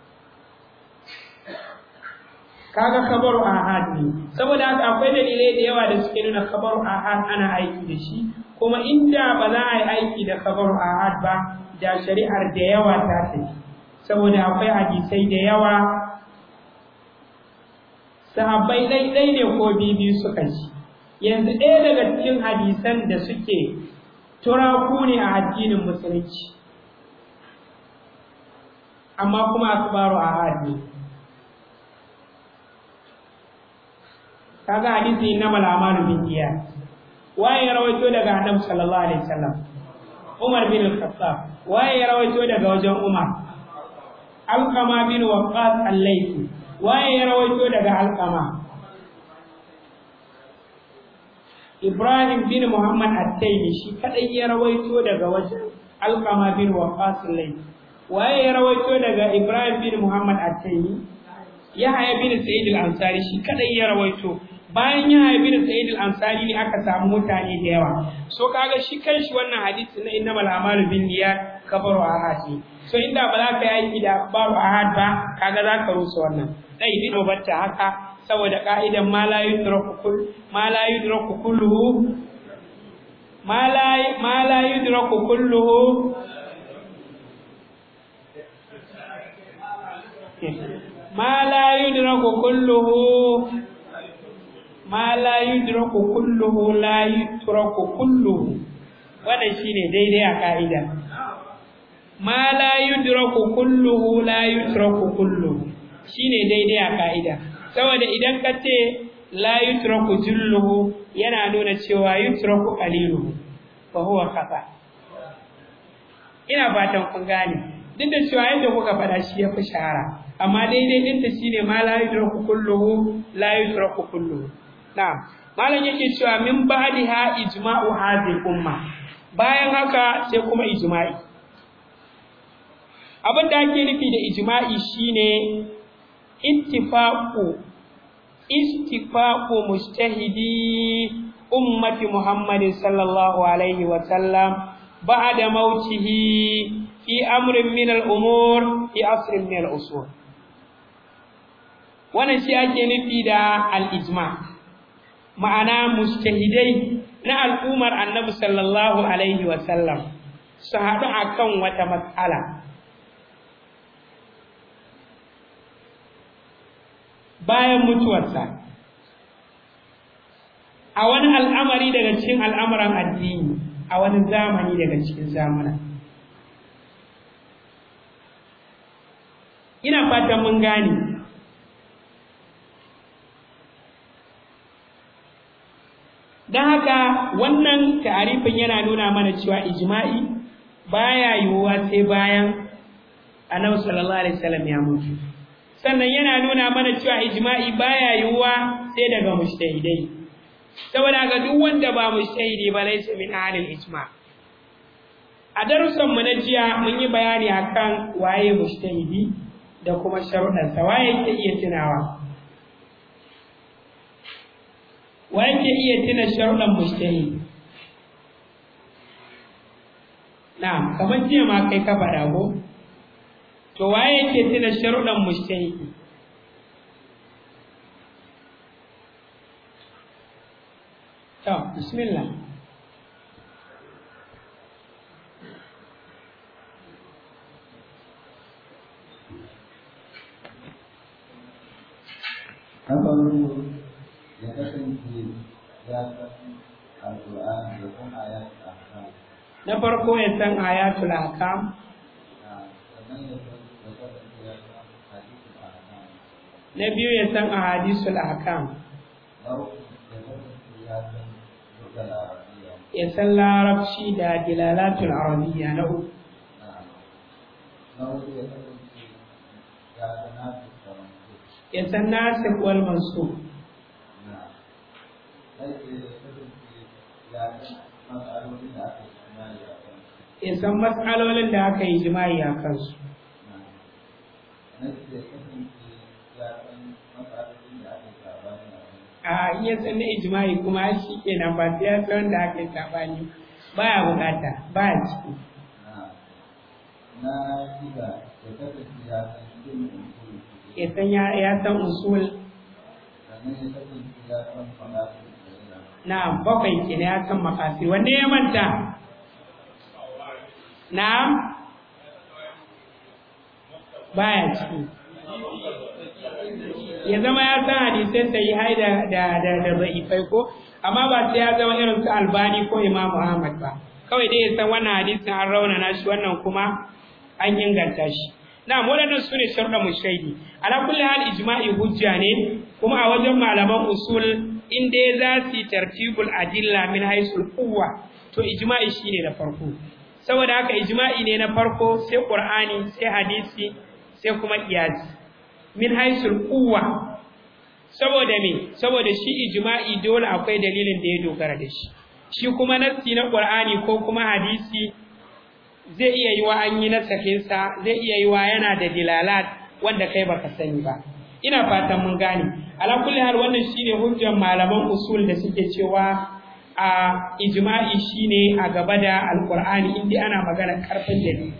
Kaga kabaru ahad ne. Saboda haka akwai dalilai da yawa da suke nuna kabaru ahad ana aiki da shi, kuma inda ba za a yi aiki da kabaru ahad ba da shari'ar da yawa ta tafi. Saboda akwai hadisai da yawa sahabbai ɗai ne ko bibi suka ji. Yanzu ɗaya daga cikin hadisan da suke turaku ne a addinin musulunci, amma kuma akbaru ahad ne. Kaga hadisi na malamalu bin iya, waye ya rawaito daga Annabi sallallahu alaihi wasallam? Umar bin al-Khattab. Waye ya rawaito daga wajen Umar? Alqama bin Waqqas al-Laythi. Waye ya rawaito daga Alqama? Ibrahim bin Muhammad at-Taymi, shi kadai ya rawaito daga wajen Alqama bin Waqqas al-Laythi. Waye ya rawaito daga Ibrahim bin Muhammad at-Taymi? Yahya bin Sa'id al-Ansari, shi kadai ya rawaito. Bayan Yahya bin Sa'id al-Ansari ne aka samu mutane da yawa. So kaga shi kanshi wannan hadisi na innamal a'malu binniyat kabaru ahad. So inda ba za ka yi aiki da kabaru ahad ba, kaga za ka rusa wannan. Dai bi dobarta haka saboda ka'idan ma la yudraku kull ma la yudraku kulluhu ma la ma la yudraku kulluhu ma la yudraku kulluhu ma la yudraku kulluhu la yutraku kulluhu. Wannan shine daidai a ka'ida. ma la yudraku kulluhu la yutraku kulluhu shine daidai a ka'ida, saboda idan ka ce la yutraku julluhu yana nuna cewa yutraku qaliluhu fa huwa khata. Ina fatan kun gane, duk da cewa yadda kuka faɗa shi ya fi shahara, amma daidai ɗinta shine ma la yutraku kulluhu la yutraku kulluhu. Na'am, malam yake cewa min ba'daha ijma'u hadhihi umma, bayan haka sai kuma ijma'i. Abin da ake nufi da ijma'i shine ittifaqu ittifaqu mujtahidi ummati Muhammadin sallallahu alaihi wa sallam ba'da mautihi fi amrin min al-umur fi asrin min al-usul. Wannan shi ake nufi da al-ijma', ma'ana mujtahidai na al'ummar Annabi sallallahu alaihi wa sallam su haɗu akan wata matsala, bayan mutuwarsa a wani al'amari daga cikin al'amuran addini a wani zamani daga cikin zamana. Ina fatan mun gane. Don haka wannan ta'arifin yana nuna mana cewa ijma'i baya yiwuwa sai bayan Annabi sallallahu alaihi wasallam ya mutu. Sannan yana nuna mana cewa ijma'i baya yiwuwa sai daga mujtahidai, saboda ga duk wanda ba mujtahidi ba laysa min ahlil ijma'. A darussan mu na jiya mun yi bayani akan waye mujtahidi da kuma sharuɗan sa. Waye yake iya tunawa? Waye yake iya tuna sharuɗan mujtahidi? Na'am, kamar jiya ma kai ka faɗa ko? To waye yake tuna sharuɗan mujtahidi? To bismillah. Nafarku ya kasance ya san Al-Qur'an da kuma ayatul ahkam. Na farko ya san ayatul ahkam. Na biyu ya san ahadisul ahkam. Ya san larabci da dilalatul arabiyya. Na uku ya san nasikh wal mansukh. Ya san mas'alolin da aka yi jima'i a kansu. A iya san na ijma'i kuma shi kenan, ba sai ya san da aka yi sabani, baya bukata, baya ciki. Na shiga ya kasance ya san ilimin usul. Ya san ya san usul. Sannan ya kasance ya san maqasid. Na'am, bakwai kenan ya san maqasid. Wanne ya manta? Na'am? Baya ciki. Ya zama ya san hadisai sahihai da da da da da'ifai ko, amma ba sai ya zama irin su Albani ko Imam Ahmad ba. Kawai dai ya san wannan hadisin an raunana shi, wannan kuma an inganta shi. Na'am, waɗannan sune sharuɗan mujtahidi. Ala kulli hal ijma'i hujja ne, kuma a wajen malaman usul in dai za su yi tartibul adilla min haisul quwwa, to ijma'i shine da farko. Saboda haka ijma'i ne na farko, sai Qur'ani, sai hadisi, sai kuma qiyasi. Min haisul quwwa. Saboda me? Saboda shi ijma'i dole akwai dalilin da ya dogara da shi. Shi kuma nassi na Qur'ani ko kuma hadisi zai iya yiwa an yi nasakinsa, zai iya yiwa yana da dilalat wanda kai baka sani ba. Ina fatan mun gane. Ala kulli hal wannan shine hujjar malaman usul da suke cewa a ijma'i shine a gaba da alqur'ani inda ana magana karfin dalili.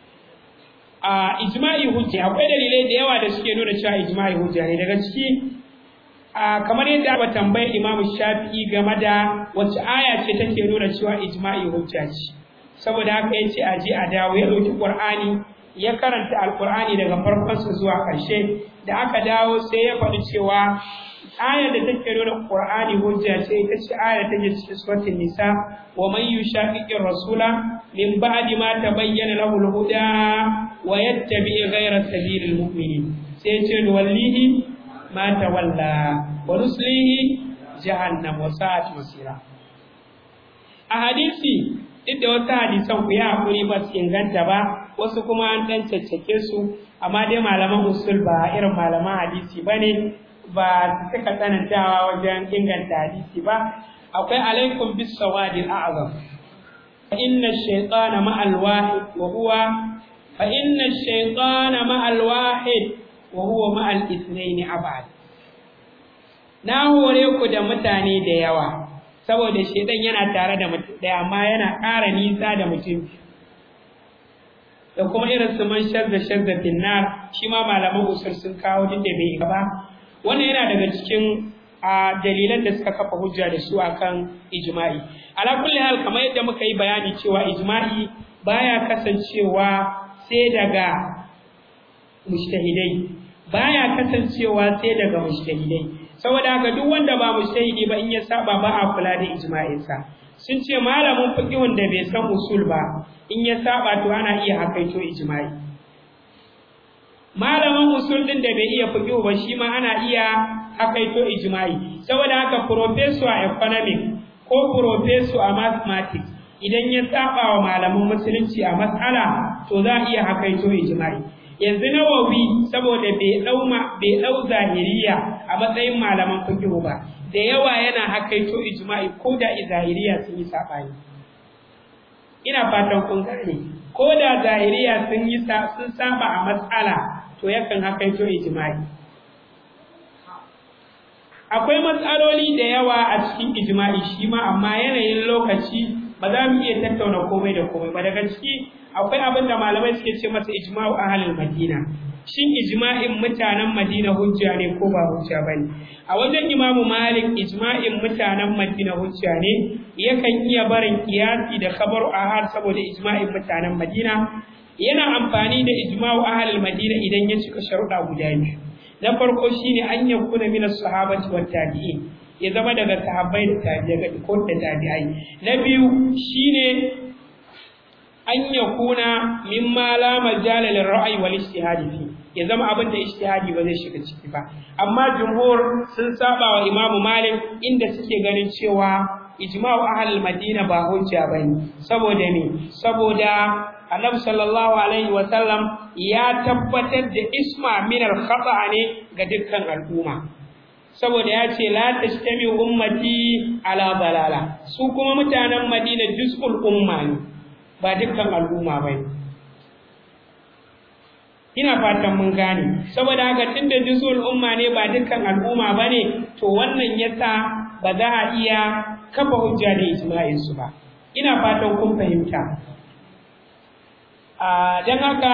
A ijma'i hujja, akwai dalilai da yawa da suke nuna cewa ijma'i hujja ne. Daga ciki a kamar yadda aka tambaye Imam Shafi'i game da wace aya ce take nuna cewa ijma'i hujja ce. Saboda haka yace a ji a dawo, ya dauki Qur'ani ya karanta Al-Qur'ani daga farkon sa zuwa ƙarshe, da aka dawo sai ya faɗi cewa ayar da take nuna Qur'ani hujja ce ita ce ayar da take cikin suratul Nisa wa man yushaqiqir rasula min ba'di ma tabayyana lahu al-huda wa yattabi' ghayra sabilil mu'minin sai ce wallahi ma tawalla wa nuslihi jahannam wa sa'at masira. A hadisi duk da wasu hadisan ku ya hakuri ba su inganta ba, wasu kuma an dan caccake su, amma dai malaman usul ba irin malaman hadisi bane, ba su suka tsanantawa wajen inganta hadisi ba. Akwai alaikum bis sawadil a'zam fa inna ash-shaytana ma'al wahid wa huwa fa inna ash-shaytana ma'al wahid wa huwa ma'al ithnayn abad. Na hore ku da mutane da yawa saboda shedan yana tare da mutum daya amma yana ƙara nisa da mutum. Da kuma irin su man shadda shadda finnar shi ma malaman usul sun kawo duk da bai ba. Wannan yana daga cikin a dalilan da suka kafa hujja da su akan ijma'i. Ala kulli hal, kamar yadda muka yi bayani cewa ijma'i baya kasancewa sai daga mujtahidai baya kasancewa sai daga mujtahidai saboda haka duk wanda ba mujtahidi ba in ya saba ba a kula da ijma'insa. Sun ce malamin fiqhun da bai san usul ba in ya saba to ana iya hakaito ijma'i. Malamin usul din da bai iya fiqhu ba shi ma ana iya hakaito ijma'i. Saboda haka professor a economics ko professor a mathematics idan ya saba wa malaman musulunci a mas'ala to za a iya hakaito ijma'i. Yanzu Nawawi saboda bai dau bai dau zahiriya a matsayin malaman fiqh ba, da yawa yana hakaito ijma'i ko da zahiriya sun yi sabani. Ina fatan kun gane, ko da zahiriya sun yi sun saba a mas'ala to yakan hakaito ijma'i. Akwai matsaloli da yawa a cikin ijma'i shi ma, amma yanayin lokaci ba za mu iya tattauna komai da komai ba. Daga ciki akwai abin da malamai suke ce masa ijma'u ahlul madina. Shin ijma'in mutanen Madina hujja ne ko ba hujja bane? A wajen Imam Malik ijma'in mutanen Madina hujja ne, yakan iya barin kiyasi da khabaru ahad saboda ijma'in mutanen Madina. Yana amfani da ijma'u ahlul madina idan ya cika sharuɗa guda biyu. Na farko shine an yakuna min as-sahabati wat tabi'in, ya zama daga sahabbai da tabi'ai ko da tabi'ai. Na biyu shine an yakuna mimma la majala lil ra'yi wal ijtihad fi, ya zama abin da ijtihadi ba zai shiga ciki ba. Amma jumhur sun saba wa Imam Malik inda suke ganin cewa ijma'u ahlul madina ba hujja bane. Saboda me? Saboda Annabi sallallahu alaihi wa sallam ya tabbatar da isma min al-khata' ne ga dukkan al'umma. Saboda ya ce la tashtami ummati ala balala, su kuma mutanen Madina juz'ul umma ne ba dukkan al'umma bane. Ina fatan mun gane. Saboda haka tunda juz'ul umma ne ba dukkan al'umma bane, to wannan yasa ba za a iya kafa hujja da ijma'in su ba. Ina fatan kun fahimta. a dan haka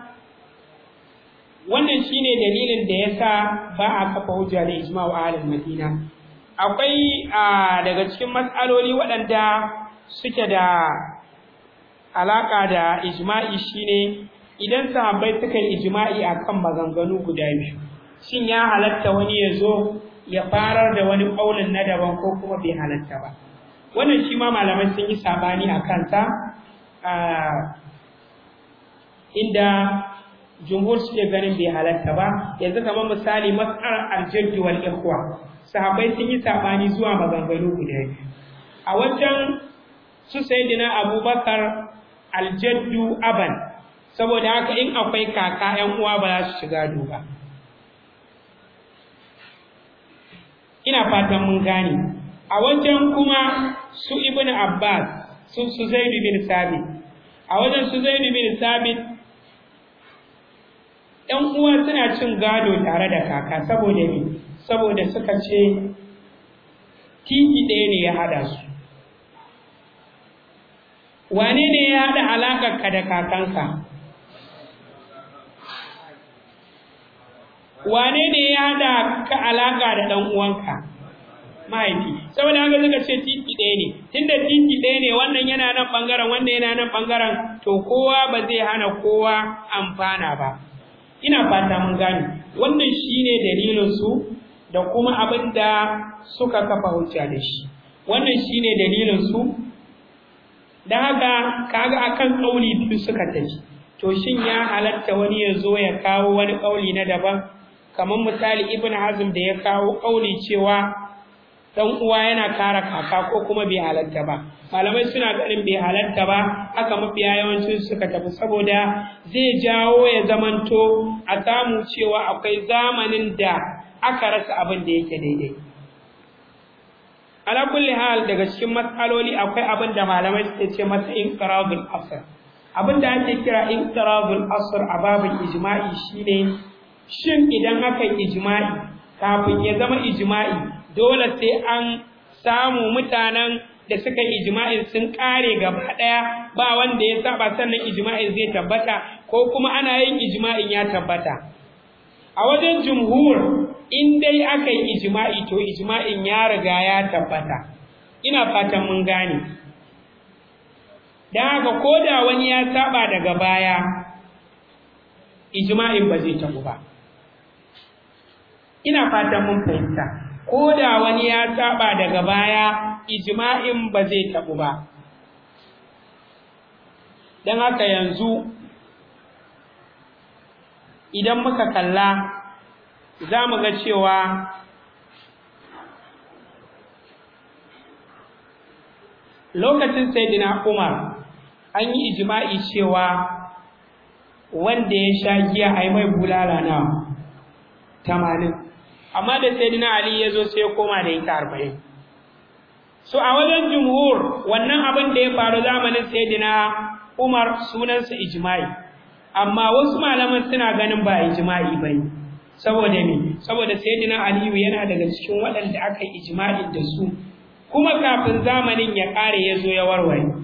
wannan shine dalilin da yasa ba a kafa hujja da ijma'u ahlul madina. Akwai daga cikin mas'aloli waɗanda suke da alaka da ijma'i shine idan sahabbai suka yi ijma'i akan maganganu guda biyu, shin ya halatta wani ya zo ya farar da wani kaulin na daban ko kuma bai halatta ba? Wannan shi ma malamai sun yi sabani a kansa, inda jumhur suke ganin bai halatta ba. Yanzu kamar misali mas'alar al-jadd wal ikhwa, sahabbai sun yi sabani zuwa maganganu guda biyu. A wajen su sayyidina Abubakar al-jaddu aban, saboda haka in akwai kaka ƴan uwa ba za su shiga duba. Ina fatan mun gane. A wajen kuma su Ibn Abbas, su su Zaid bin Sabit, a wajen su Zaid bin Sabit ɗan uwa suna cin gado tare da kaka saboda me? Saboda suka ce titi ɗaya ne ya hada su. Wane ne ya hada alakar ka da kakanka? Wane ne ya hada ka alaka da ɗan uwanka? Mahaifi. Saboda haka suka ce titi ɗaya ne. Tunda titi ɗaya ne, wannan yana nan bangaren, wannan yana nan bangaren, to kowa ba zai hana kowa amfana ba. Ina fata mun gane. Wannan shine dalilin su da kuma abin da suka kafa hujja da shi. Wannan shine dalilin su. Da haka kaga akan kauli biyu suka tafi. To shin ya halatta wani ya zo ya kawo wani kauli na daban? Kamar misali Ibn Hazm da ya kawo kauli cewa dan uwa yana kara kaka ko kuma bai halatta ba. Malamai suna ganin bai halatta ba, haka mafiya yawancin suka tafi saboda zai jawo ya zamanto a samu cewa akwai zamanin da aka rasa abin da yake daidai. Ala kulli hal, daga cikin matsaloli akwai abin da malamai suke ce masa inqirabul asr. Abin da ake kira inqirabul asr a babin ijma'i shine shin idan aka yi ijma'i kafin ya zama ijma'i dole sai an samu mutanen da suka ijma'in sun kare gaba daya ba wanda ya saba sannan ijma'in zai tabbata, ko kuma ana yin ijma'in ya tabbata. A wajen jumhur, in dai aka yi ijma'i to ijma'in ya riga ya tabbata. Ina fatan mun gane. Dan haka koda wani ya saba daga baya, ijma'in ba zai tabu ba. Ina fatan mun fahimta. Koda wani ya saba daga baya, ijma'in ba zai tabu ba. Dan haka yanzu idan muka kalla za mu ga cewa lokacin Sayyidina Umar an yi ijma'i cewa wanda ya sha giya ai mai bulala na tamanin, amma da Sayyidina Ali ya zo sai ya koma da ita arba'in. So a wajen jumhur wannan abin da ya faru zamanin Sayyidina Umar sunansa ijma'i, amma wasu malaman suna ganin ba ijma'i bane. Saboda me? Saboda Sayyidina Ali yana daga cikin waɗanda aka yi ijma'i da su, kuma kafin zamanin ya kare ya zo ya warware.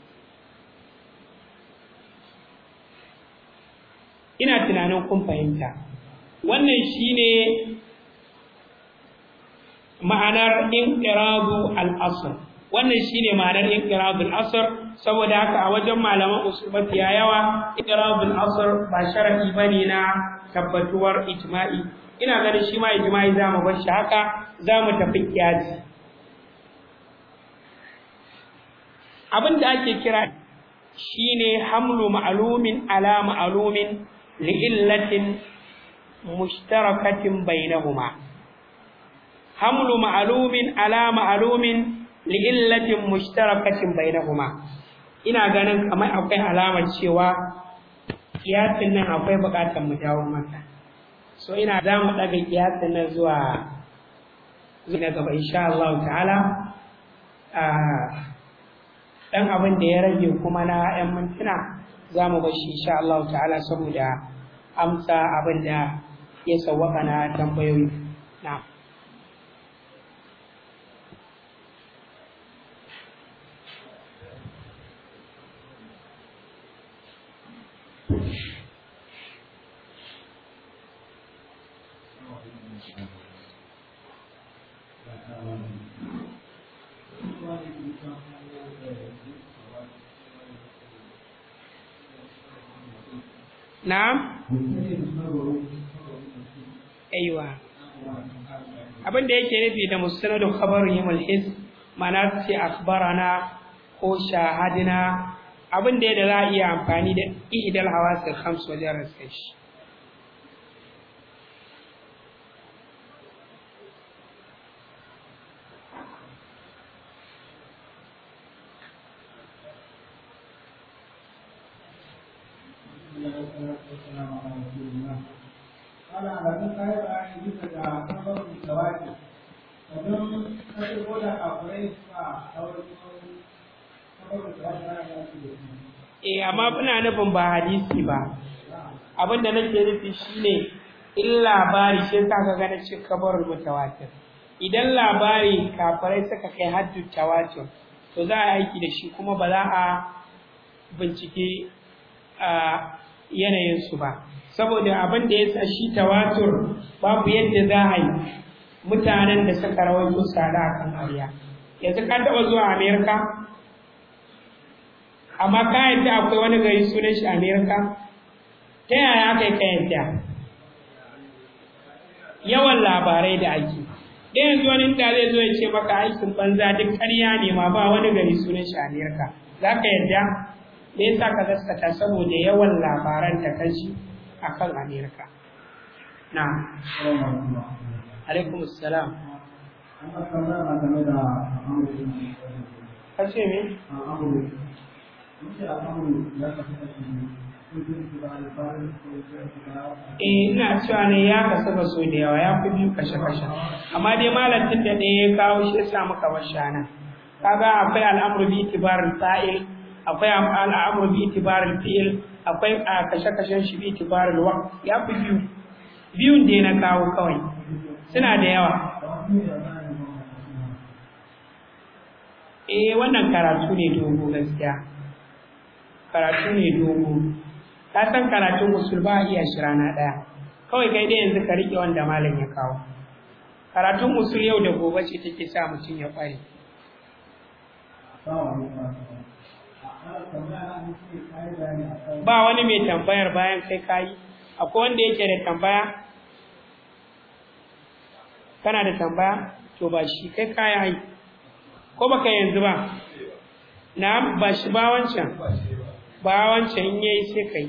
Ina tunanin kun fahimta. Wannan shine ma'anar inqiradu al-asr. Wannan shine ma'anar inqiradu al-asr, saboda haka a wajen malaman usul mafiya yawa inqiradu al-asr ba shar'i bane na tabbatuwar ijma'i. Ina ganin shi ma ijma'i zamu bar shi haka, zamu tafi kiyasi. Abin da ake kira shine hamlu ma'lumin ala ma'lumin li'illatin mushtarakatin bainahuma. Hamlu ma'lumin ala ma'lumin li'illatin mushtarakatin bainahuma. Ina ganin kamar akwai alamar cewa kiyasin nan akwai bukatar mu dawo masa. So ina za mu daga kiyasin nan zuwa zuwa gaba insha Allah ta'ala. Ah dan abin da ya rage kuma na ƴan mintuna za mu bar shi insha Allah ta'ala saboda amsa abin da ya sawwaka na tambayoyi. Na'am. Na'am? Aiwa. Abin da yake nufi da musnadu khabarihim al-his ma'ana ce akhbarana ko shahadina, abin da za a iya amfani da ihdal hawasil khams wajen rasa shi. Eh amma ina nufin ba hadisi ba. Abin da nake nufi shine in labari shi ka ga ganin cikin kabarul mutawatir. Idan labari kafirai suka kai haddu tawatur to za a aiki da shi kuma ba za a bincike a yanayin su ba. Saboda abin da yasa shi tawatur babu yadda za a yi mutanen da suka rawaito sada kan ariya. Yanzu ka taɓa zuwa Amerika? Amma ka yadda akwai wani gari sunan shi Amerika? Ta yaya aka yi ka yadda? yawan labarai da ake da yanzu wani da zai zo ya ce maka aikin banza duk ƙarya ne ma ba wani gari sunan shi Amerika za ka yadda me yasa ka gaskata saboda yawan labaran da kaji akan Amerika na alaikum assalam ka ce me Eh ina cewa ne ya kasu ba so da yawa ya fi biyu kashe-kashe amma dai malamin da ɗaya ya kawo shi ya samu kamar shana kaga akwai al'amru bi itibarul fa'il akwai al'amru bi itibarul fi'il akwai kashe-kashen shi bi itibarul waqt ya fi biyu biyun da na kawo kawai suna da yawa eh wannan karatu ne dogo gaskiya karatu ne dogo ka san karatun usul ba iya shi rana daya kawai kai dai yanzu ka rike wanda malam ya kawo karatun usul yau da gobe ce take sa mutum ya kware ba wani mai tambayar bayan kai kai akwai wanda yake da tambaya kana da tambaya to ba shi kai kai ai ko baka yanzu ba na ba shi ba wancan ba wancan in yayi sai kai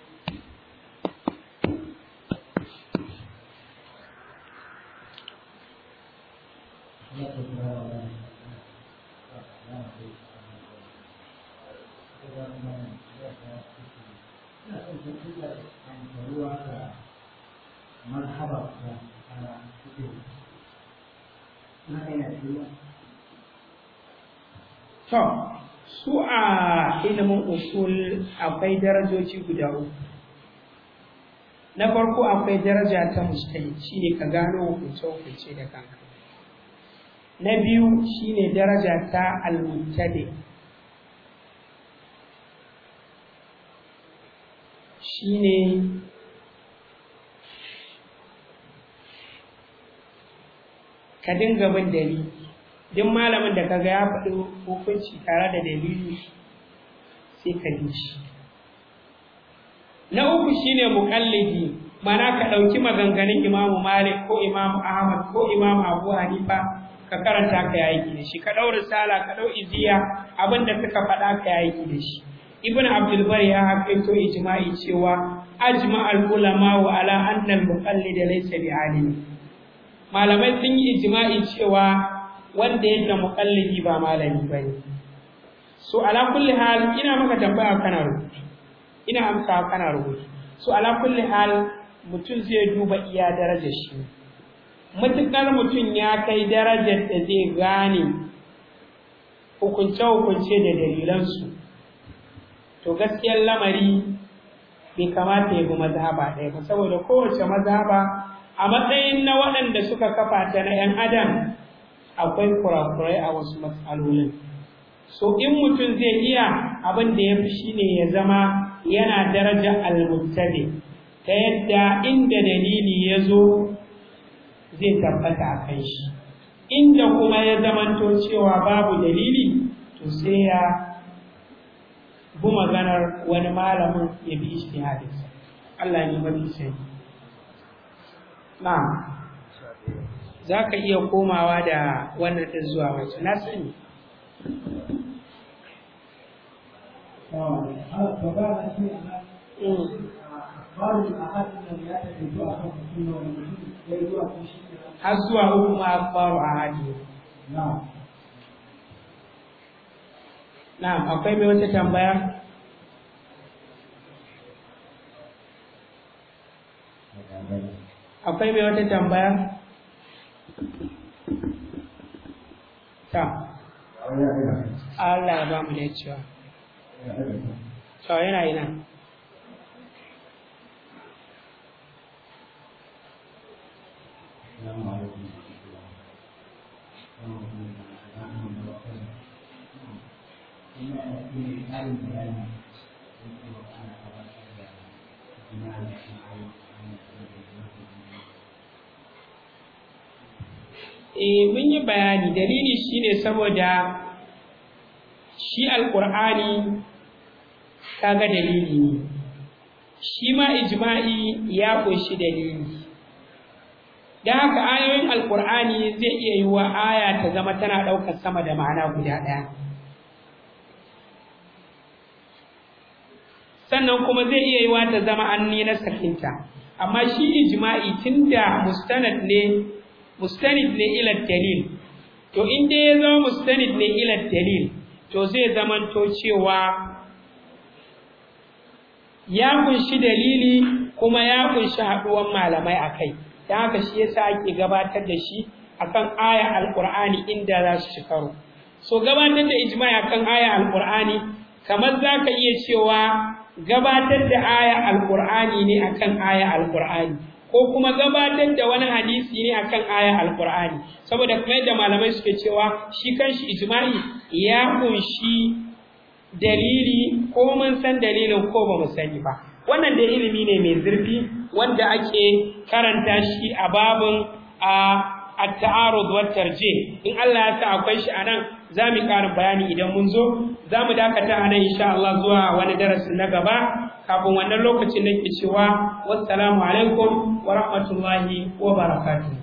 to su a ilimin usul akwai darajoji guda uku na farko akwai daraja ta mujtahid shine ka gano hukunce hukunce da kanka na biyu shine daraja ta al-mubtadi shine ka dinga bin dalili duk malamin da kaga ya faɗi hukunci tare da dalili sai ka bi shi na uku shine muqallidi mana ka ɗauki maganganun Imam Malik ko Imam Ahmad ko Imam Abu Hanifa ka karanta ka yi aiki da shi ka ɗau risala ka ɗau iziya abinda suka faɗa ka yi aiki da shi Ibn Abdul Bar ya hakaito ijma'i cewa ajma al-ulama wa ala anna al-muqallid laysa bi'alim malamai sun yi ijma'i cewa wanda yake muqallidi ba malami bane so ala kulli hal ina maka tambaya kana rubutu ina amsa kana rubutu so ala kulli hal mutum zai duba iya darajar shi mutukar mutum ya kai darajar da zai gane hukunce hukunce da dalilansu to gaskiyar lamari bai kamata ya bi mazhaba ɗaya ba saboda kowace mazhaba a matsayin na waɗanda suka kafa ta na 'yan adam akwai kurakurai a wasu matsalolin so in mutum zai iya abin da ya fi shi ne ya zama yana daraja al-mubtadi ta yadda inda dalili ya zo zai tabbata a kan shi inda kuma ya zamanto cewa babu dalili to sai ya bi maganar wani malamin ya bi ijtihadinsa Allah ne mafi sani na'am za ka iya komawa da wannan ɗin zuwa wacce na sani har zuwa uku ma akbaru a hadi na'am akwai mai wata tambaya akwai mai wata tambaya ta Allah ya ba mu da cewa to yana ina Eh mun yi bayani dalili shine saboda shi alqur'ani kaga dalili ne shi ma ijma'i ya kunshi dalili dan haka ayoyin alqur'ani zai iya yiwa aya ta zama tana daukar sama da ma'ana guda daya sannan kuma zai iya yiwa ta zama anni na sakinta amma shi ijma'i tunda mustanad ne mustanid ne ila dalil to in dai ya zama mustanid ne ila dalil to zai zamanto cewa ya kunshi dalili kuma ya kunshi haduwan malamai akai dan haka shi yasa ake gabatar da shi akan aya alqur'ani inda za su shikaro so gabatar da ijma'i akan aya alqur'ani kamar zaka iya cewa gabatar da aya alqur'ani ne akan aya alqur'ani ko kuma gabatar da wani hadisi ne akan aya alqur'ani saboda kuma yadda malamai suke cewa shi kanshi ijma'i ya kunshi dalili ko mun san dalilin ko ba mu sani ba wannan da ilimi ne mai zurfi wanda ake karanta shi a babun at-ta'arud wa tarjih in Allah ya sa akwai shi anan zamu ƙara bayani idan mun zo zamu dakata anan insha Allah zuwa wani darasi na gaba kafin wannan lokacin nake cewa wassalamu alaikum wa rahmatullahi wa barakatuh